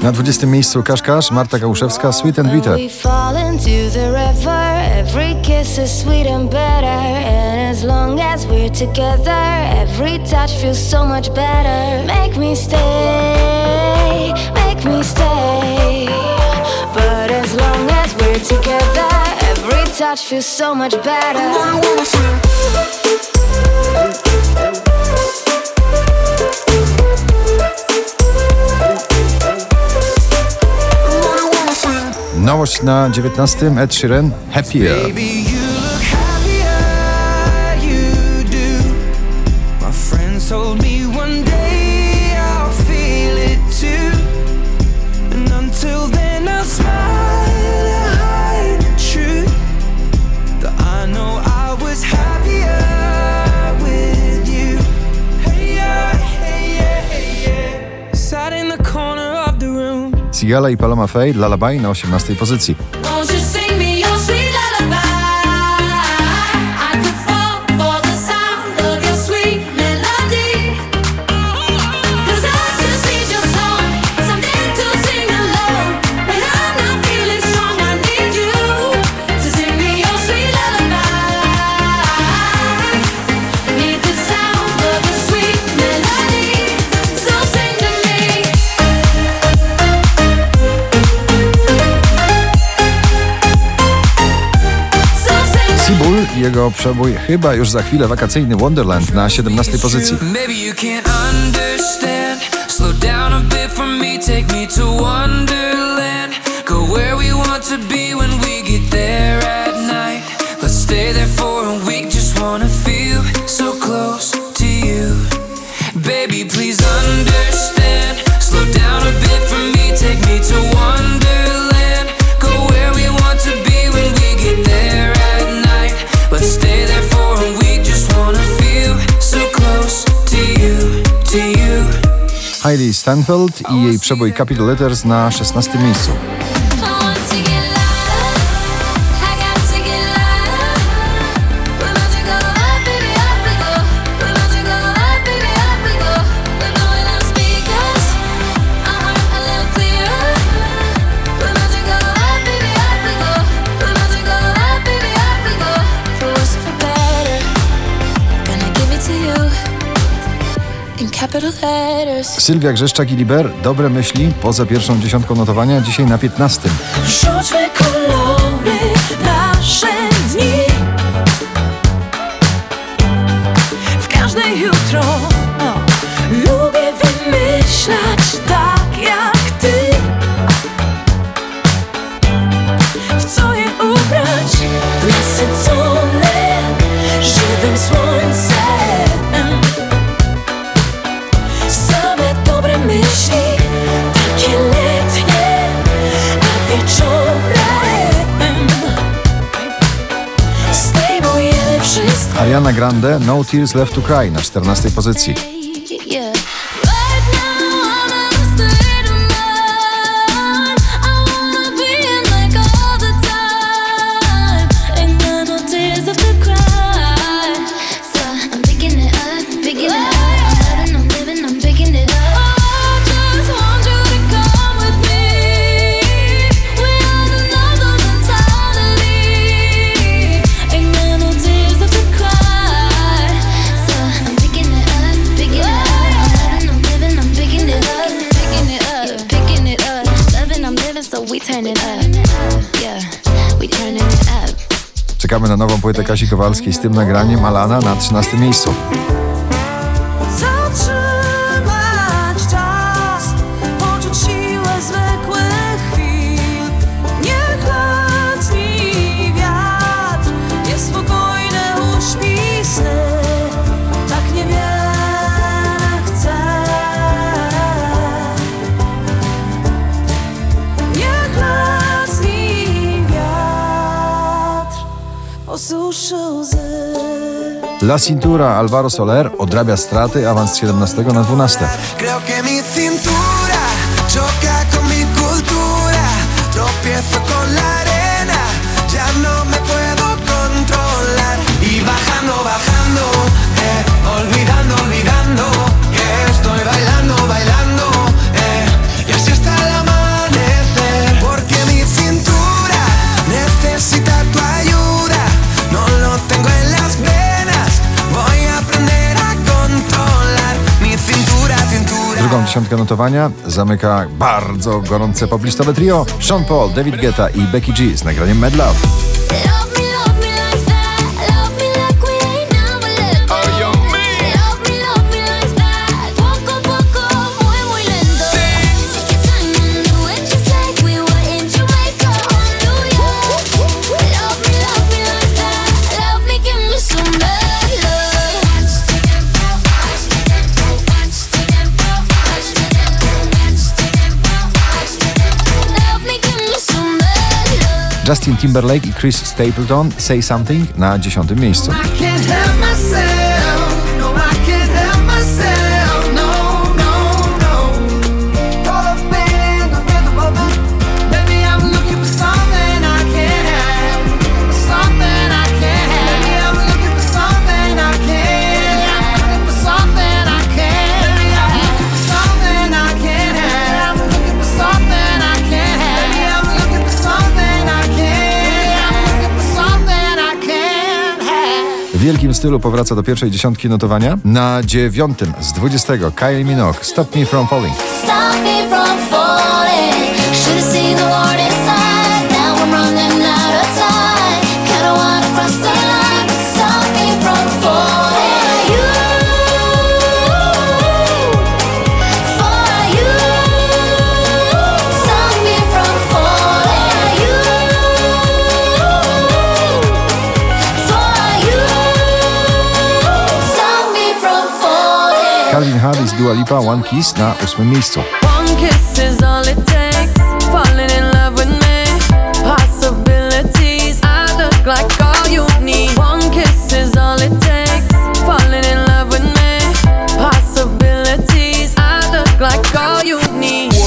Na 20. miejscu Kaszkasz, Marta Kałuszewska, Sweet and Bitter. Touch feels so much better. Nowość na 19. Ed Sheeran, Happier. Sigala i Paloma Faye, Lullaby na 18. pozycji. I jego przebój chyba już za chwilę wakacyjny Wonderland na 17. pozycji. Hailey Steinfeld i jej przebój Capital Letters na 16. miejscu. Sylwia Grzeszczak i Liber, Dobre myśli, poza pierwszą dziesiątką notowania, dzisiaj na 15. Rzućmy kolory nasze dni, w każde jutro lubię wymyślać tak jak ty, w co je ubrać, nasycone żywym słońcem. Myśli takie letnie, a wieczorem zdejmujemy wszystko. Ariana Grande, No Tears Left to Cry na 14. pozycji. Czekamy na nową płytę Kasi Kowalskiej z tym nagraniem. Alana na 13. miejscu. Zatrzymać czas, poczuć siłę zwykłych chwil. Niech letni wiatr jest spokojny, uśpi sny. Tak niewiele chcę. Niech letni wiatr osuszy łzy. La Cintura, Alvaro Soler odrabia straty, awans z 17 na 12. Creo que mi cintura choca con mi cultura. Tropiezo con la arena, ya no me puedo controlar. Y bajando, bajando, olvidando, olvidando, que estoy bailando, bailando, y así hasta el amanecer. dziesiątka notowania zamyka bardzo gorące poplistowe trio Sean Paul, David Guetta i Becky G z nagraniem Mad Love. Love me like that. Love me like we ain't never let go. Love me like that. Poco a poco, muy muy lento. Take your time and do it just like we were in Jamaica or New York. Love me like that. Love me, give me some bad love. Love me, give me some bad love. Justin Timberlake i Chris Stapleton Say Something na 10. miejscu. I can't help myself. No, I can't help myself. No, no, no. Caught up in the rhythm of it. Baby, I'm looking for something I can't have. Something I can't have. Baby, I'm looking for something I can't have. I'm looking for something I can't have. Baby, I'm looking for something I can't have. I'm looking for something I can't have. Baby, I'm looking for something I can't have. I'm looking for something I can't have. W wielkim stylu powraca do pierwszej dziesiątki notowania. Na 9. z 20. Kylie Minogue Stop Me From Falling. Stop me from falling. Should've seen the warning sign. Now I'm running out of time. Kinda wanna cross the line, but stop me from falling. For you, stop me from falling. For you, stop me from falling. Calvin Harris, Dua Lipa, One Kiss na 8. miejscu. One kiss is all it takes. Falling in love with me. Possibilities. I look like all you need. One kiss is all it takes. Falling in love with me. Possibilities. I look like all you need.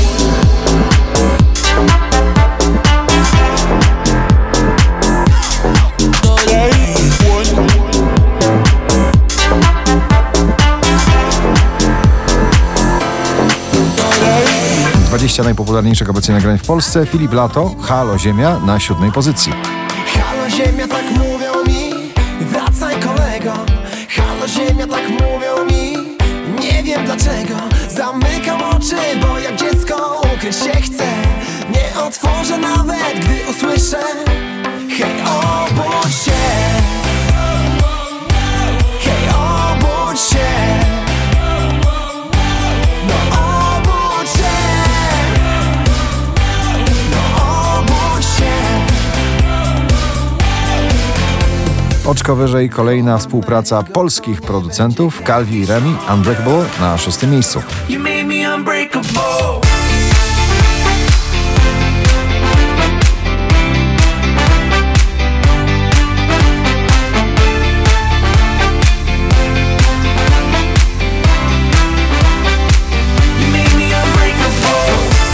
Top 20 najpopularniejszych obecnie nagrań w Polsce. Filip Lato, Halo Ziemia na 7. pozycji. Halo ziemia, tak mówią mi. Wracaj kolego. Halo ziemia, tak mówią mi. Nie wiem dlaczego. Zamykam oczy, bo jak dziecko ukryć się chcę. Nie otworzę nawet, gdy usłyszę. Hej, obudź się. Hej, obudź się. No obudź się. No obudź się. Oczko wyżej kolejna współpraca polskich producentów Calvi i Remi, Unbreakable na 6. miejscu. You made me unbreakable. You made me unbreakable.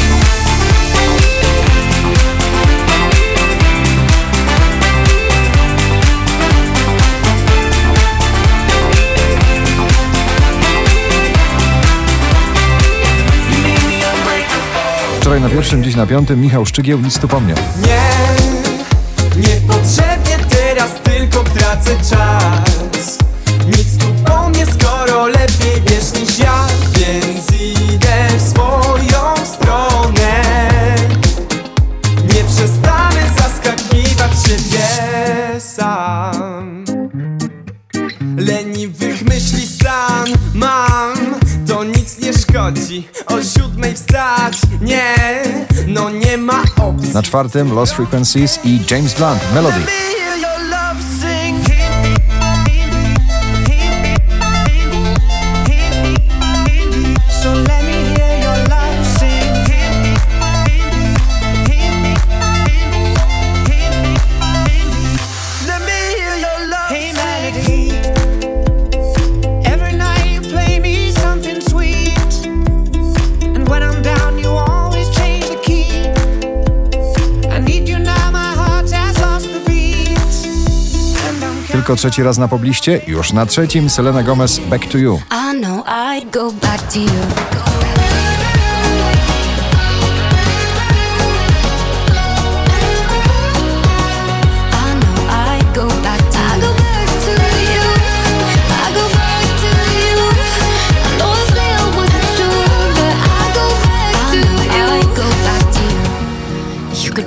Wczoraj na 1., dziś na 5. Michał Szczygieł, Nic tu po mnie. Niepotrzebnie teraz tylko tracę czas. Nic tu po mnie, skoro lepiej wiesz niż ja. Więc idę w swoją stronę. Nie przestanę zaskakiwać siebie sam. Leniwych myśli stan mam, to nic nie szkodzi. O 7 wstać, nie, no nie ma opcji. Na 4. Lost Frequencies i James Blunt, Melody. Hear your love sing. So let me hear your love sing. Let me hear your love sing. Melody. Every night you play me something sweet, and when I'm down you always change the key. I need you now, my heart has lost the beat, and I'm Tylko 3. raz na pobliście, już na 3. Selena Gomez, Back to You. I know I'd go back to you. I know I'd go back to you. I go back to you. I go back to you. I know I said I wasn't sure,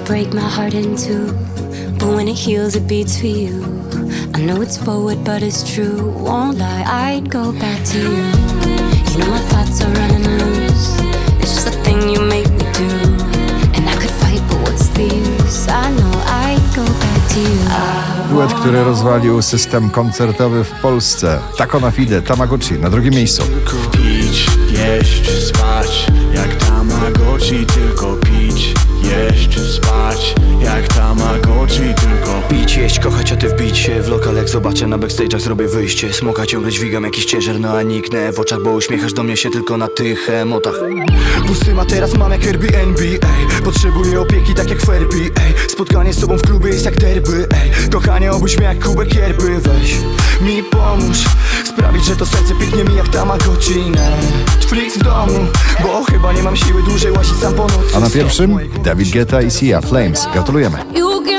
break my heart in two, but when it heals, it beats for you. I know it's forward, but it's true. Won't lie, I'd go back to you. You know my thoughts are running loose. It's just a thing you make me do. And I could fight, but what's the use? I know I'd go back to you. Duet, który rozwalił system koncertowy w Polsce. Taco na Fide, Tamagotchi na drugim miejscu. Tylko pić, jeść, spać, jak Tamagotchi. Tylko pić, jeść, spać, jak Tamagotchi. Tylko pić, jeść, kochać, a ty wbić się w lokal. Jak zobaczę na backstage'ach, zrobię wyjście. Smoka ciągle dźwigam jakiś ciężar, no a niknę w oczach, bo uśmiechasz do mnie się tylko na tych emotach. Pusty materac mam jak Airbnb, ej. Potrzebuję opieki tak jak Ferbi, ej. Spotkanie z tobą w klubie jest jak derby, ej. Kochanie, obudź mnie jak kubek yerby. Weź mi pomóż sprawić, że to serce pięknie mi jak Tamagotchi. Netflix w domu, bo chyba nie mam siły dłużej łazić sam po nocy. A na pierwszym David Guetta i Sia, Flames. Gratulujemy. You give